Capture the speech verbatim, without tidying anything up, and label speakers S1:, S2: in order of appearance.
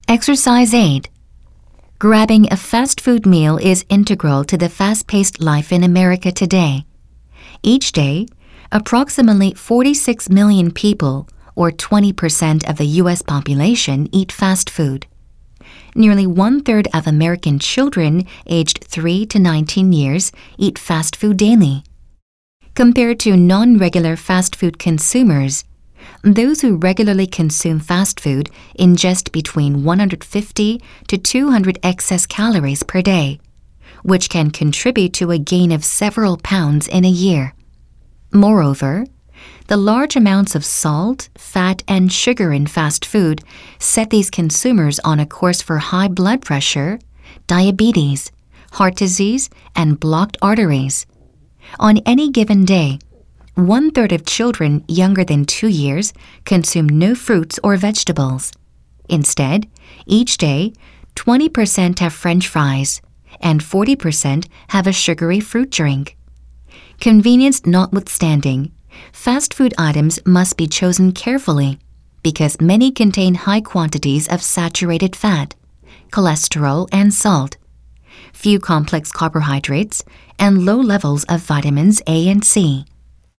S1: Exercise aid. Grabbing a fast food meal is integral to the fast-paced life in America today. Each day, approximately forty-six million people, or twenty percent of the U S population, eat fast food. Nearly one-third of American children aged three to nineteen years eat fast food daily. Compared to non-regular fast food consumers, those who regularly consume fast food ingest between one hundred fifty to two hundred excess calories per day, which can contribute to a gain of several pounds in a year. Moreover, the large amounts of salt, fat, and sugar in fast food set these consumers on a course for high blood pressure, diabetes, heart disease, and blocked arteries. On any given day, one-third of children younger than two years consume no fruits or vegetables. Instead, each day, twenty percent have French fries, and forty percent have a sugary fruit drink. Convenience notwithstanding, fast food items must be chosen carefully because many contain high quantities of saturated fat, cholesterol, and salt, few complex carbohydrates, and low levels of vitamins A and C.